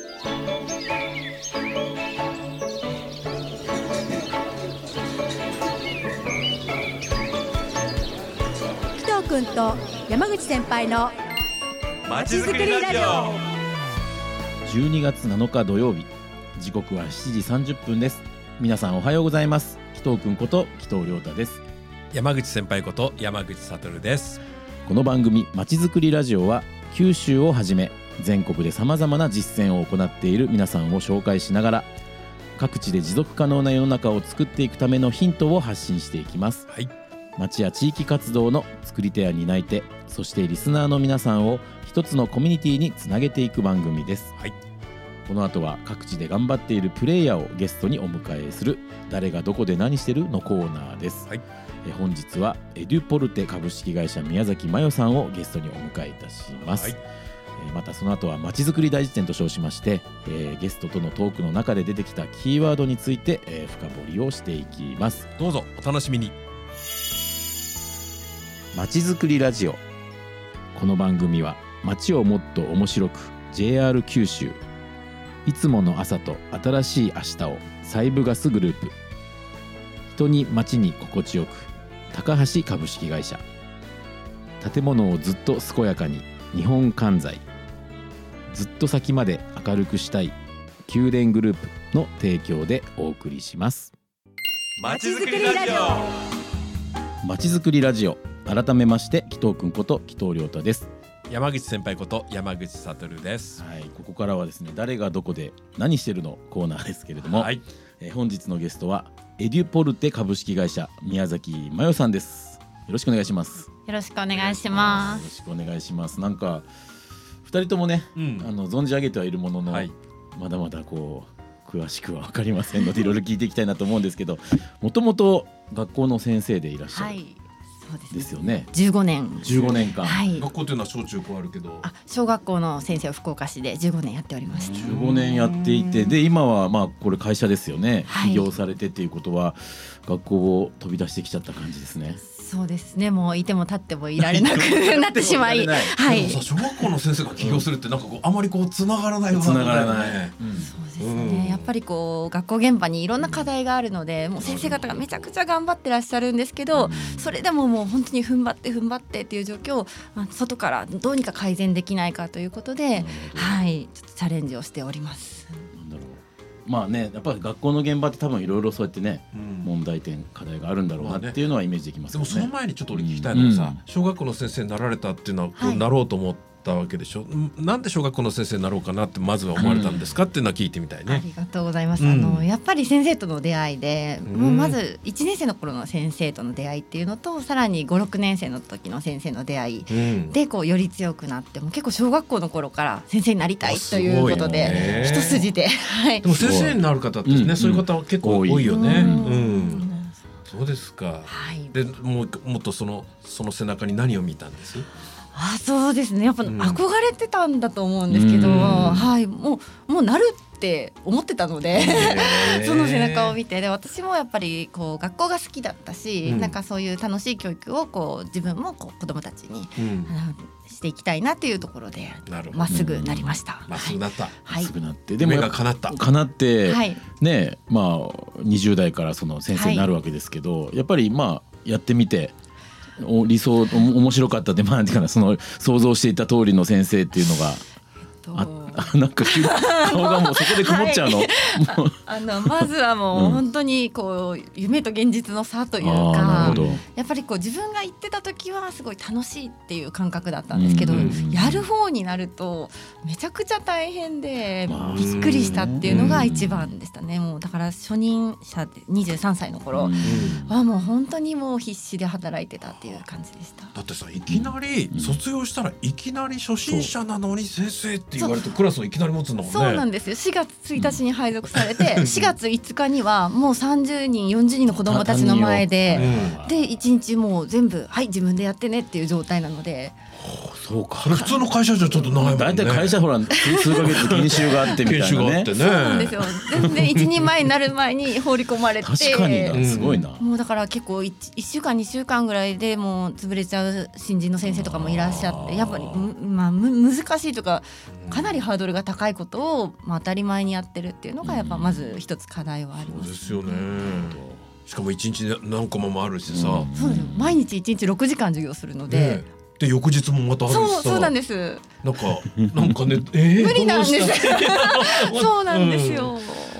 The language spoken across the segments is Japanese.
紀藤君と山口先輩のまちづくりラジオ。 12月7日土曜日、時刻は7時30分です。皆さんおはようございます。紀藤君こと紀藤亮太です。 山口先輩こと山口悟です。 この番組まちづくりラジオは、九州をはじめ全国でさまざまな実践を行っている皆さんを紹介しながら、各地で持続可能な世の中を作っていくためのヒントを発信していきます。 はい、 町や地域活動の作り手や担い手、そしてリスナーの皆さんを一つのコミュニティにつなげていく番組です。 はい、 この後は各地で頑張っているプレイヤーをゲストにお迎えする誰がどこで何してるのコーナーです。 はい、 本日はエデュポルテ株式会社宮崎真代さんをゲストにお迎えいたします。はい、またその後はまちづくり大辞典と称しまして、ゲストとのトークの中で出てきたキーワードについて、深掘りをしていきます。 どうぞお楽しみに。 まちづくりラジオ。この番組は街をもっと面白く JR 九州、いつもの朝と新しい明日をサイブガスグループ、人に街に心地よく高橋株式会社、建物をずっと健やかに日本関西、ずっと先まで明るくしたい宮殿グループの提供でお送りします。 まちづくりラジオ。 まちづくりラジオ、改めまして紀藤君こと紀藤亮太です。 山口先輩こと山口悟です。 はい、ここからはですね、誰がどこで何してるのコーナーですけれども、 はい、 本日のゲストはエデュポルテ株式会社宮崎真代さんです。よろしくお願いします。 よろしくお願いします。 よろしくお願いします。なんか2人ともね、存じ上げてはいるものの、はい、まだまだこう詳しくは分かりませんのでいろいろ聞いていきたいなと思うんですけど、もともと学校の先生でいらっしゃる、はい、そうですよね。 15年間、 はい、 学校というのは小中高あるけど、 小学校の先生を福岡市で15年やっておりました。 15年やっていて、で今はまあこれ会社ですよね、はい、起業されてっていうことは学校を飛び出してきちゃった感じですね。 そうですね、もういても立ってもいられなくなってしまい、 はい、でもさ、小学校の先生が起業するってなんかこうあまりこうつながらないような、 つながらない、 そうですね、やっぱりこう学校現場にいろんな課題があるので、もう先生方がめちゃくちゃ頑張ってらっしゃるんですけど、それでももう本当に踏ん張ってっていう状況を、外からどうにか改善できないかということで、はい、ちょっとチャレンジをしております。 まあね、やっぱり学校の現場って多分いろいろそうやってね、問題点課題があるんだろうなっていうのはイメージできますよね。 でもその前にちょっと俺聞きたいのがさ、小学校の先生になられたっていうのはこうなろうと思ったわけでしょ、なんで小学校の先生になろうかなってまずは思われたんですかっていうのは聞いてみたいね。 ありがとうございます。やっぱり先生との出会いで、もうまず1年生の頃の先生との出会いっていうのと、さらに5、6年生の時の先生の出会いでこうより強くなって、も結構小学校の頃から先生になりたいということで一筋で、はい、 でも先生になる方ってね、そういう方は結構多いよね。そうですか、はい、でもっとその背中に何を見たんです？ そうですね、やっぱ憧れてたんだと思うんですけど、はい、もうなるって思ってたのでその背中を見て、で私もやっぱりこう学校が好きだったし、なんかそういう楽しい教育をこう自分もこう子どもたちに、していきたいなっていうところでまっすぐなりました。 まっすぐなった、 まっすぐなって、 でも夢が叶った、 はい、ね、まあ20代からその先生になるわけですけど、やっぱりまあやってみて理想面白かったって、なんていうかな、その想像していた通りの先生っていうのが、なんか顔がもうそこで曇っちゃうの、 まずはもう本当にこう夢と現実の差というか、やっぱりこう自分が言ってた時はすごい楽しいっていう感覚だったんですけど、やる方になるとめちゃくちゃ大変でびっくりしたっていうのが一番でしたね。もうだから初任者で23歳の頃はもう本当にもう必死で働いてたっていう感じでした。 だってさ、いきなり卒業したらいきなり初心者なのに先生って言われてクラスをいきなり持つんだもんね。 そうなんですよ。4月1日に配属されて、4月5日にはもう30人40人の子どもたちの前で、で1日もう全部はい自分でやってねっていう状態なので、 そうか。 それ普通の会社じゃちょっと長いもんね。 大体会社ほら数ヶ月研修があってみたいなね。 研修があってね。 そうなんですよ。全然一人前になる前に放り込まれて。 確かにな、すごいな。 もうだから結構1週間2週間ぐらいでもう潰れちゃう新人の先生とかもいらっしゃって、やっぱり難しいとかかなりハードルが高いことを当たり前にやってるっていうのがやっぱまず一つ課題はあります。 そうですよね。しかも1日何コマもあるしさ、 そうですよ。毎日1日6時間授業するので、 で翌日もまたあるしさ、 そうなんです。 なんかね無理なんですそうなんですよ。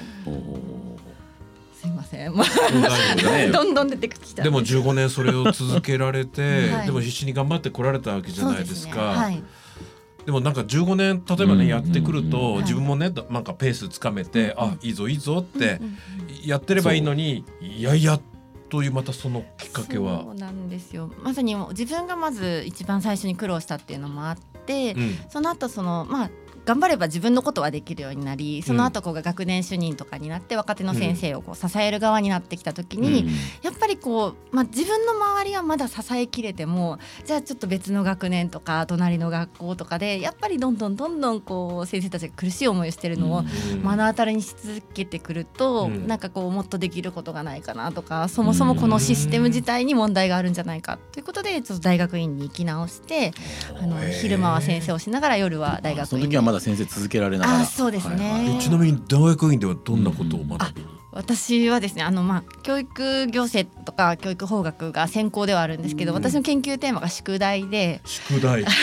すいません、どんどん出てきた。 でも15年それを続けられて、 はい、 でも必死に頑張ってこられたわけじゃないですか。 はい、 でもなんか15年例えばね、やってくると、自分もねなんかペースつかめて、いいぞいいぞってやってればいいのに、いやいやというまたそのきっかけは。 そうなんですよ。まさに自分がまず一番最初に苦労したっていうのもあって、その後頑張れば自分のことはできるようになり、その後学年主任とかになって若手の先生を支える側になってきた時に、やっぱり自分の周りはまだ支えきれても、じゃあちょっと別の学年とか隣の学校とかでやっぱりどんどん先生たちが苦しい思いをしているのを目の当たりにし続けてくると、なんかもっとできることがないかなとか、そもそもこのシステム自体に問題があるんじゃないかということで、ちょっと大学院に行き直して、昼間は先生をしながら夜は大学院に。 先生続けられながら。 そうですね。 ちなみに大学院ではどんなことを学びに？ 私はですね、教育行政とか教育法学が専攻ではあるんですけど、私の研究テーマが宿題で。 宿題、はい、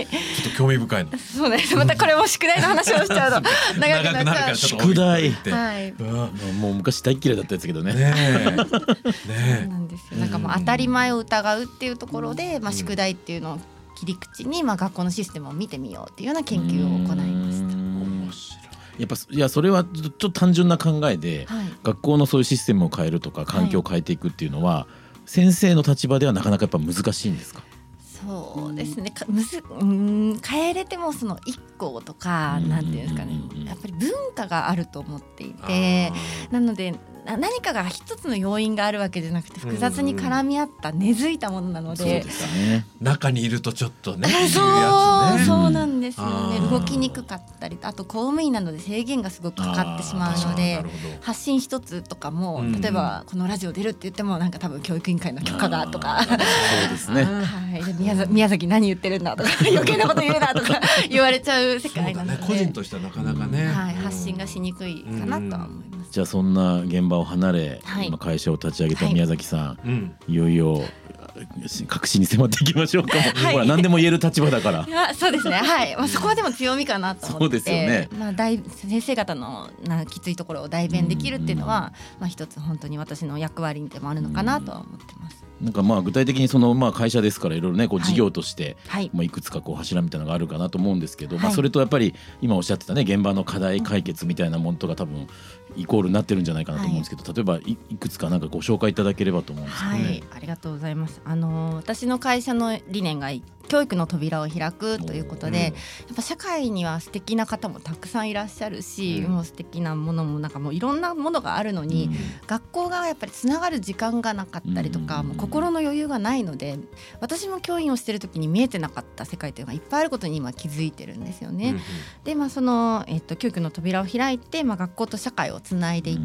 ちょっと興味深いな。 そうです。またこれも宿題の話をしちゃうと長くなっちゃう。 宿題、 はい、 もう昔大嫌いだったやつけどね。 そうなんですよ。なんか当たり前を疑うっていうところで、宿題っていうのを切り口に学校のシステムを見てみようっていうような研究を行いました。 面白い。 やっぱそれはちょっと単純な考えで、学校のそういうシステムを変えるとか環境を変えていくっていうのは、先生の立場ではなかなかやっぱ難しいんですか？ そうですね。変えれてもその一校とかなんていうんですかね、やっぱり文化があると思っていて、なので何かが一つの要因があるわけじゃなくて、複雑に絡み合った根付いたものなので、そうですね、 中にいるとちょっとね、 そうなんですよね。動きにくかったり、あと公務員なので制限がすごくかかってしまうので、発信一つとかも、例えばこのラジオ出るって言ってもなんか多分教育委員会の許可がとか、 そうですね、 宮崎何言ってるんだとか余計なこと言うなとか言われちゃう世界なので、 個人としてはなかなかね、 発信がしにくいかなとは思います。 じゃあそんな現場を離れ、今会社を立ち上げた宮崎さん、いよいよ確信に迫っていきましょうか。ほら何でも言える立場だから。 そうですね。はい。そこはでも強みかなと思って。 そうですよね。 先生方のきついところを代弁できるっていうのは、一つ本当に私の役割でもあるのかなとは思ってます。 なんか具体的にその会社ですからいろいろね事業としていくつか柱みたいなのがあるかなと思うんですけど、それとやっぱり今おっしゃってたね現場の課題解決みたいなものとか多分イコールになってるんじゃないかなと思うんですけど、例えばいくつかなんかご紹介いただければと思うんですけどね。 はい、ありがとうございます。私の会社の理念が教育の扉を開くということで、やっぱ社会には素敵な方もたくさんいらっしゃるし、もう素敵なものもなんかもういろんなものがあるのに、学校がやっぱりつながる時間がなかったりとか、もう心の余裕がないので、私も教員をしてる時に見えてなかった世界というのがいっぱいあることに今気づいてるんですよね。で、その、教育の扉を開いて、学校と社会をつないでいって、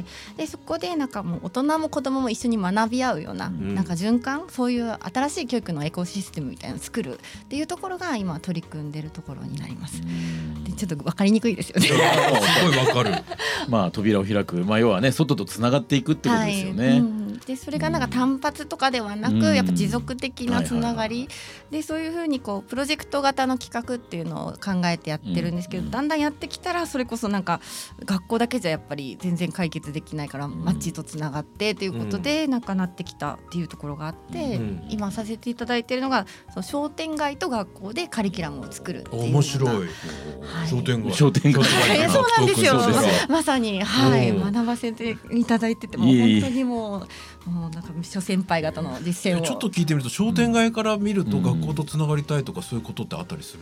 でそこでなんかもう大人も子どもも一緒に学び合うような、なんか循環、そういう新しい教育のエコシステムみたいなのを作るっていうところが今取り組んでるところになります。でちょっと分かりにくいですよね。 すごい分かる。 扉を開く、要はね外とつながっていくってことですよね。 でそれがなんか単発とかではなく、やっぱ持続的なつながりで、そういうふうにプロジェクト型の企画っていうのを考えてやってるんですけど、だんだんやってきたらそれこそなんか学校だけじゃやっぱり全然解決できないから、町とつながってということでなんかなってきたっていうところがあって、今させていただいているのがその商店街と学校でカリキュラムを作るっていうのが。 面白い。商店街。 そうなんですよ。まさに、学ばせていただいてて、も本当にもうなんか諸先輩方の実践をちょっと聞いてみると、商店街から見ると学校とつながりたいとかそういうことってあったりするの？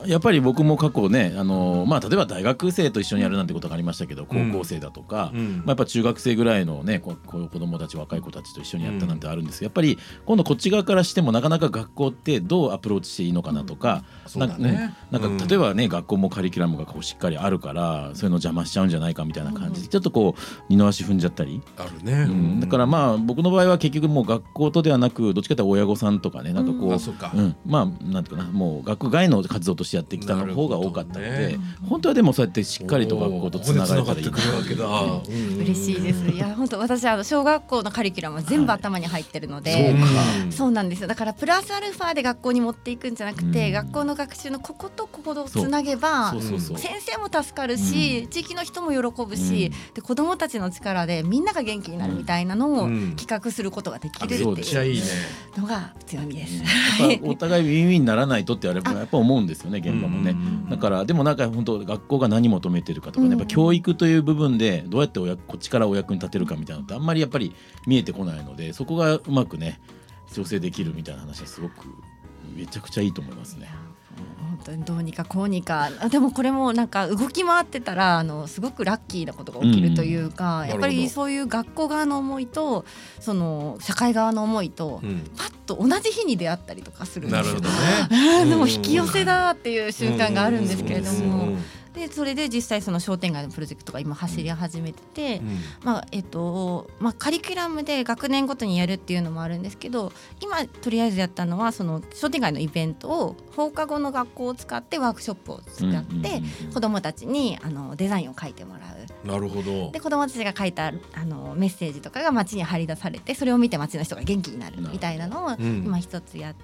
やっぱり僕も過去ね、例えば大学生と一緒にやるなんてことがありましたけど、高校生だとか、やっぱ中学生ぐらいのね子供たち若い子たちと一緒にやったなんてあるんですけど、やっぱり今度こっち側からしてもなかなか学校ってどうアプローチしていいのかなとか、なんか例えばね学校もカリキュラムがこうしっかりあるからそういうの邪魔しちゃうんじゃないかみたいな感じでちょっとこう二の足踏んじゃったりあるね、 だから僕の場合は結局もう学校とではなくどっちかというと親御さんとかねなんかこう、なんていうかな、もう学外の活動としてやってきたの方が多かったので、本当はでもそうやってしっかりと学校とつながれたらいいな。 嬉しいです。いや本当私小学校のカリキュラムは全部頭に入ってるので、そうなんですよ。だからプラスアルファで学校に持っていくんじゃなくて、学校の学習のこことここをつなげば先生も助かるし、地域の人も喜ぶし、で子どもたちの力でみんなが元気になるみたいなのを企画することができるっていうのが強みです。 お互いウィンウィンにならないとってやっぱ思うんですよね、現場もね。だからでもなんか本当学校が何求めてるかとかね、やっぱ教育という部分でどうやってこっちからお役に立てるかみたいなのってあんまりやっぱり見えてこないので、そこがうまくね調整できるみたいな話はすごくめちゃくちゃいいと思いますね。 本当にどうにかこうにか。でもこれもなんか動き回ってたらすごくラッキーなことが起きるというか、やっぱりそういう学校側の思いとその社会側の思いと、パッと同じ日に出会ったりとかするんですよ。 なるほどね。 でも引き寄せだっていう瞬間があるんですけれども、でそれで実際その商店街のプロジェクトが今走り始めてて、カリキュラムで学年ごとにやるっていうのもあるんですけど、今とりあえずやったのはその商店街のイベントを放課後の学校を使ってワークショップを使って子どもたちにデザインを書いてもらう。 なるほど。 で子どもたちが書いたメッセージとかが街に張り出されて、それを見て街の人が元気になるみたいなのを今一つやって、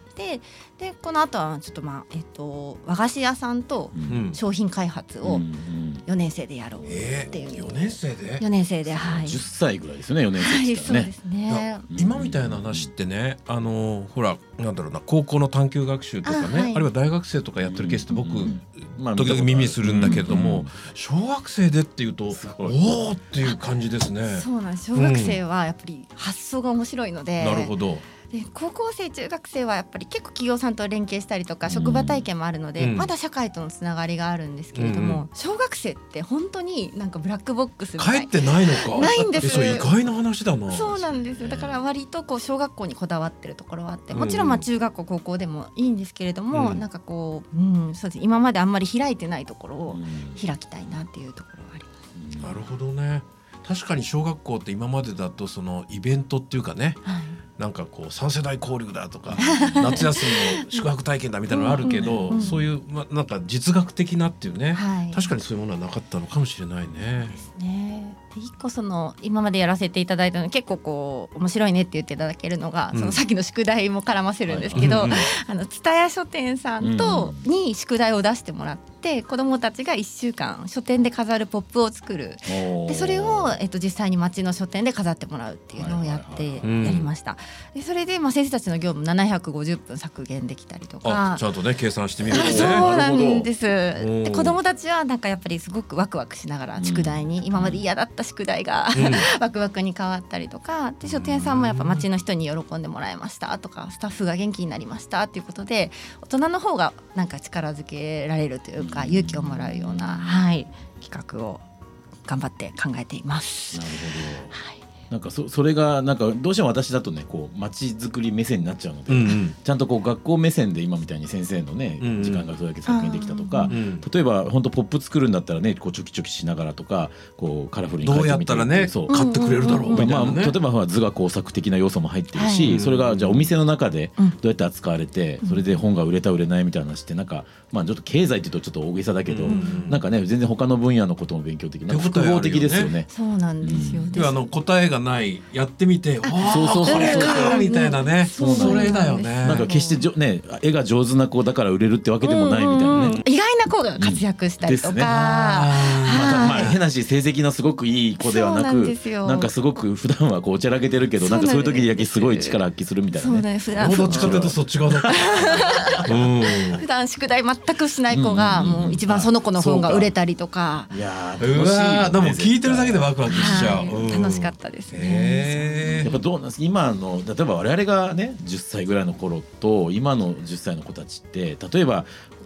でこの後はちょっと和菓子屋さんと商品開発を4年生でやろうっていう、 4年生で 4年生で、はい、 10歳ぐらいですよね、4年生って言ったらね。 そうですね。 今みたいな話ってね、ほらなんだろうな、高校の探究学習とかね、あるいは大学生とかやってるケースって僕時々耳するんだけれども、小学生でっていうとおおっていう感じですね。 そうなんです。小学生はやっぱり発想が面白いので、 なるほど。 で高校生中学生はやっぱり結構企業さんと連携したりとか職場体験もあるので、まだ社会とのつながりがあるんですけれども、小学生って本当になんかブラックボックスみたい帰ってないのか。 ないんです。 そう意外な話だな。 そうなんです。だから割とこう小学校にこだわってるところはあって、もちろん中学校高校でもいいんですけれども、なんかこう、そうです。今まであんまり開いてないところを開きたいなっていうところはあります。 なるほどね。確かに小学校って今までだとそのイベントっていうかね、なんかこう3世代交流だとか夏休みの宿泊体験だみたいなのあるけど、そういうなんか実学的なっていうね、確かにそういうものはなかったのかもしれないね。 ですね。で一個その今までやらせていただいたの結構こう面白いねって言っていただけるのが、そのさっきの宿題も絡ませるんですけど、蔦屋書店さんとに宿題を出してもらって、子どもたちが1週間書店で飾るポップを作る。でそれを、実際に町の書店で飾ってもらうっていうのをやりました。でそれで、先生たちの業務750分削減できたりとか。 ちゃんとね計算してみるとね。 そうなんです。で子どもたちはなんかやっぱりすごくワクワクしながら宿題に、今まで嫌だった宿題がワクワクに変わったりとかで、書店さんもやっぱ町の人に喜んでもらえましたとか、スタッフが元気になりましたっていうことで、大人の方がなんか力づけられるというか勇気をもらうような、企画を頑張って考えています。 なるほど。なんかそれがなんかどうしても私だとねこう街づくり目線になっちゃうので、ちゃんとこう学校目線で今みたいに先生のね、時間がそれだけ削減できたとか、例えば本当ポップ作るんだったらねこうチョキチョキしながらとかこうカラフルに書いてみて、 どうやったらね買ってくれるだろうみたいなね、 例えば図画工作的な要素も入ってるし、それがじゃあお店の中でどうやって扱われて、それで本が売れた売れないみたいな話ってなんかちょっと経済っていうとちょっと大げさだけど、なんかね全然他の分野のことも勉強的な複合的ですよね。 そうなんですよ。 答えがないやってみて、そうこれかみたいなね、それだよね。 なんか決してね絵が上手な子だから売れるってわけでもないみたいなね、 意外な子が活躍したりとか、 変なし成績のすごくいい子ではなく、なんかすごく普段はこうおちゃらけてるけど、なんかそういう時だけすごい力発揮するみたいなね。 どっちかというとそっち側だった。 普段宿題全くしない子がもう一番その子の本が売れたりとか、 いや楽しい。でも聞いてるだけでワクワクしちゃう。 楽しかったですね。 やっぱどうなんですか今の例えば我々がね10歳ぐらいの頃と今の10歳の子たちって、例えば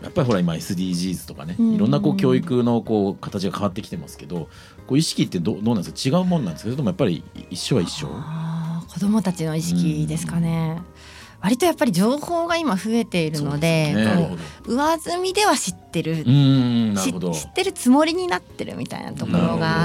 やっぱりほら今 SDGs とかね、いろんなこう教育のこう形が変わってきてますけど、こう意識ってどうなんですか？違うもんなんですか？それともやっぱり一緒は一緒？ 子どもたちの意識ですかね。割とやっぱり情報が今増えているので、上積みでは知ってる、知ってるつもりになってるみたいなところがあって、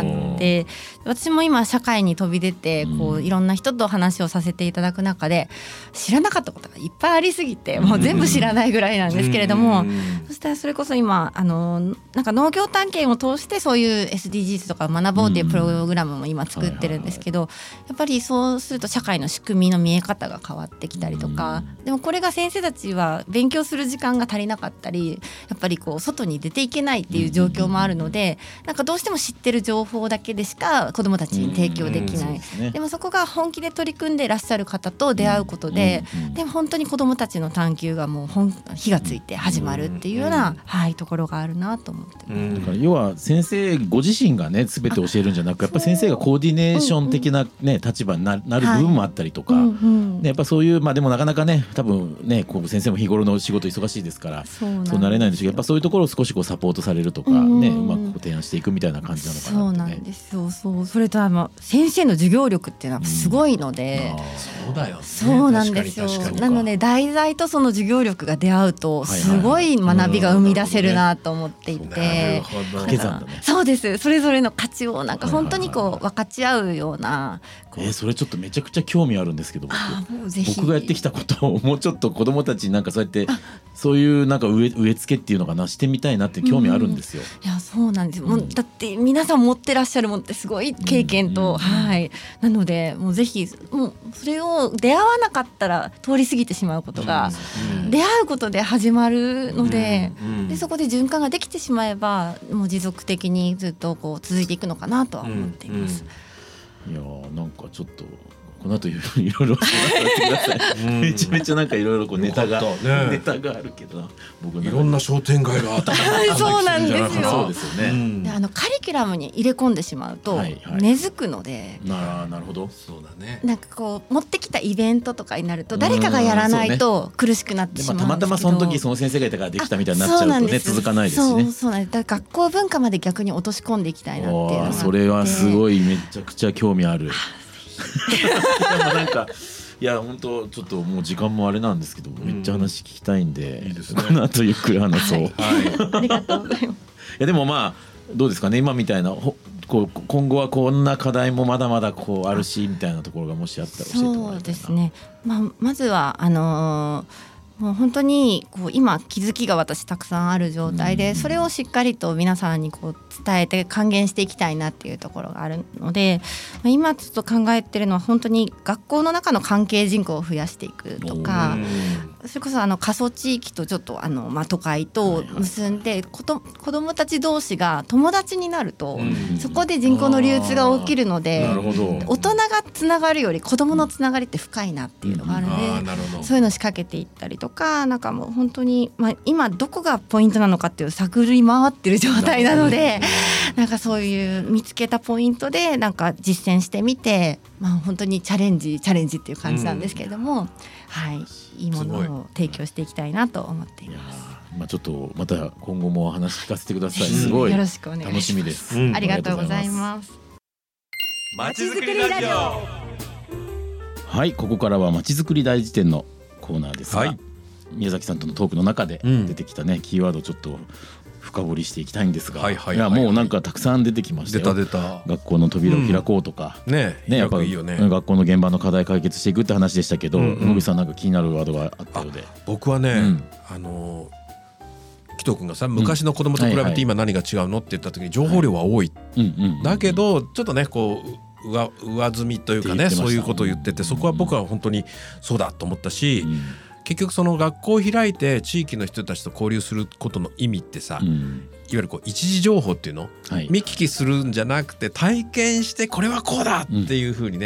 私も今社会に飛び出てこういろんな人と話をさせていただく中で知らなかったことがいっぱいありすぎて、もう全部知らないぐらいなんですけれども、そしたらそれこそ今なんか農業体験を通してそういう SDGs とか学ぼうっていうプログラムも今作ってるんですけど、やっぱりそうすると社会の仕組みの見え方が変わってきたりとか、でもこれが先生たちは勉強する時間が足りなかったり、やっぱりこう外に出ていけないっていう状況もあるので、なんかどうしても知ってる情報だけでしか子どもたちに提供できない。でもそこが本気で取り組んでいらっしゃる方と出会うことで、でも本当に子どもたちの探究がもう火がついて始まるっていうような、ところがあるなと思ってます。 だから要は先生ご自身がね全て教えるんじゃなく、やっぱり先生がコーディネーション的なね立場になる部分もあったりとか、やっぱそういうでもなかなかね多分ねこう先生も日頃の仕事忙しいですからそうなれないんでしょうけど、やっぱそういうところを少しこうサポートされるとかね、うまく提案していくみたいな感じなのかなってね。 そうなんですよ。それと先生の授業力っていうのはすごいので、 そうだよね。 そうなんですよ。なので題材とその授業力が出会うとすごい学びが生み出せるなと思っていて、 掛け算だね。 そうです。それぞれの価値をなんか本当にこう分かち合うような、 それちょっとめちゃくちゃ興味あるんですけど、僕がやってきたことをもうちょっと子どもたちになんかそうやってそういうなんか植え付けっていうのかなしてみたいなって興味あるんですよ。 いやそうなんですよ。もうだって皆さん持ってらっしゃるものってすごい経験と、なのでもうぜひもうそれを出会わなかったら通り過ぎてしまうことが、出会うことで始まるので、でそこで循環ができてしまえばもう持続的にずっとこう続いていくのかなとは思っています。 いやなんかちょっとこの後いろいろ相談させてください。めちゃめちゃなんかいろいろこうネタがあるけど、僕いろんな商店街があったそうなんですよ。 そうですよね。 でカリキュラムに入れ込んでしまうと根付くので、 なるほど。 そうだね。 なんかこう持ってきたイベントとかになると誰かがやらないと苦しくなってしまうんですけど、 たまたまその時その先生がいたからできたみたいになっちゃうとね続かないですしね。 そうなんです。だから学校文化まで逆に落とし込んでいきたいなっていうのがあって、 それはすごいめちゃくちゃ興味ある。なんかいや本当ちょっともう時間もあれなんですけど、めっちゃ話聞きたいんで、 いいですね、 この後ゆっくり話そう。 ありがとうございます。いやでもどうですかね、今みたいなこう今後はこんな課題もまだまだこうあるしみたいなところがもしあったら教えてもらいたいな。 そうですね。まずはもう本当にこう今気づきが私たくさんある状態で、それをしっかりと皆さんにこう伝えて還元していきたいなっていうところがあるので、今ちょっと考えてるのは本当に学校の中の関係人口を増やしていくとか、それこそ過疎地域とちょっと都会と結んで子どもたち同士が友達になると、そこで人口の流通が起きるので、大人がつながるより子どものつながりって深いなっていうのがあるので、そういうのを仕掛けていったりとか、なんかもう本当に、今どこがポイントなのかっていう探り回ってる状態なので、なんかそういう見つけたポイントでなんか実践してみて、本当にチャレンジっていう感じなんですけれども、いいものを提供していきたいなと思っています。 ちょっとまた今後もお話聞かせてください。すごいよろしくお願いします。 楽しみです。 ありがとうございます。 まちづくりラジオ。 はい、ここからはまちづくり大辞典のコーナーですが、宮崎さんとのトークの中で出てきたね、キーワードをちょっと深掘りしていきたいんですが、いやもうなんかたくさん出てきましたよ。 出た学校の扉を開こうとか、やっぱり学校の現場の課題解決していくって話でしたけど、野口さんなんか気になるワードがあったようで。 僕はね、紀藤君がさ、昔の子供と比べて今何が違うのって言った時に情報量は多い、だけどちょっとねこう上積みというかね、そういうことを言ってて、そこは僕は本当にそうだと思ったし、結局その学校を開いて地域の人たちと交流することの意味ってさ、いわゆるこう一時情報っていうの、見聞きするんじゃなくて体験してこれはこうだっていう風にね、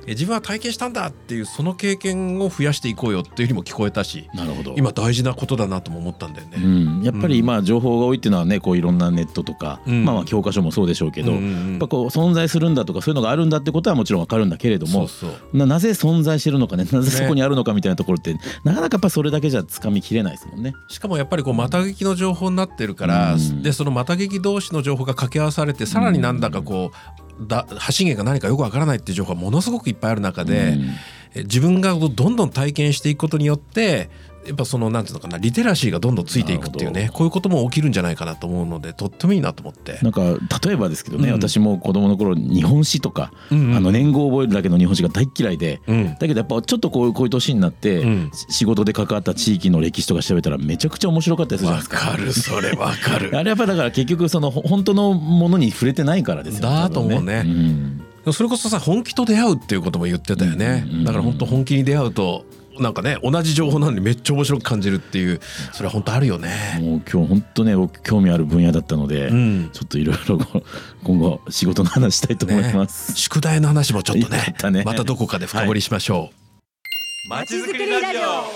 自分は体験したんだっていうその経験を増やしていこうよっていうにも聞こえたし、 なるほど、 今大事なことだなとも思ったんだよね、 やっぱり今情報が多いっていうのはね、こういろんなネットとか、まあ教科書もそうでしょうけど、やっぱこう存在するんだとかそういうのがあるんだってことはもちろんわかるんだけれども、なぜ存在してるのかね、なぜそこにあるのかみたいなところって、なかなかやっぱそれだけじゃつかみきれないですもんね。 しかもやっぱりこうまた聞きの情報になってるから、でそのまた聞き同士の情報が掛け合わされて、さらになんだかこう発信源が何かよくわからないっていう情報がものすごくいっぱいある中で、自分がどんどん体験していくことによってやっぱそのなんていうのかな、リテラシーがどんどんついていくっていうね、こういうことも起きるんじゃないかなと思うので、とってもいいなと思って。 なんか例えばですけどね、私も子供の頃日本史とか、年号を覚えるだけの日本史が大嫌いで、だけどやっぱちょっとこういう年になって、仕事で関わった地域の歴史とか調べたらめちゃくちゃ面白かったりするじゃないですか。 わかる、それわかるあれやっぱだから結局その本当のものに触れてないからですよね。 だと思うね、それこそさ、本気と出会うっていうことも言ってたよね、だから本当本気に出会うとなんかね、同じ情報なのにめっちゃ面白く感じるっていう、それは本当あるよね。 もう今日本当ね、僕興味ある分野だったので、ちょっといろいろ今後仕事の話したいと思います、 宿題の話もちょっとねまたどこかで深掘りしましょう。まちづくりラジオ。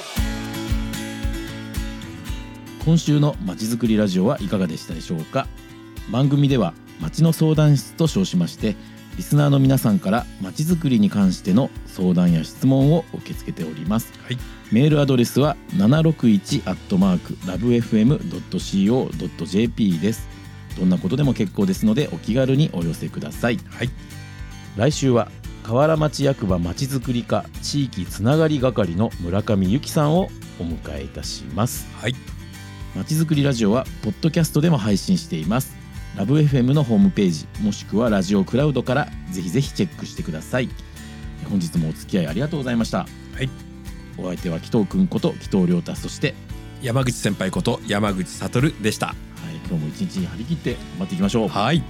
今週のまちづくりラジオはいかがでしたでしょうか。番組では町の相談室と称しまして、リスナーの皆さんからまちづくりに関しての相談や質問を受け付けております、メールアドレスは 761@lovefm.co.jp です。どんなことでも結構ですのでお気軽にお寄せください、来週は河原町役場まちづくり課地域つながり係の村上由紀さんをお迎えいたします。まちづくりラジオはポッドキャストでも配信しています。ラブ FM のホームページもしくはラジオクラウドからぜひぜひチェックしてください。本日もお付き合いありがとうございました。お相手は紀藤くんこと紀藤亮太、そして山口先輩こと山口悟でした。 今日も一日張り切って頑張っていきましょう。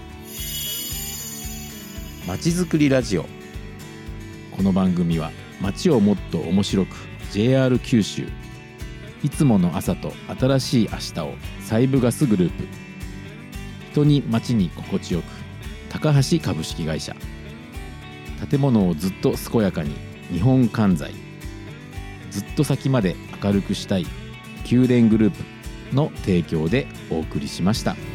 まちづくりラジオ。この番組は街をもっと面白く JR 九州、いつもの朝と新しい明日をサイブガスグループ、人に街に心地よく高橋株式会社、建物をずっと健やかに日本関材、ずっと先まで明るくしたい宮殿グループの提供でお送りしました。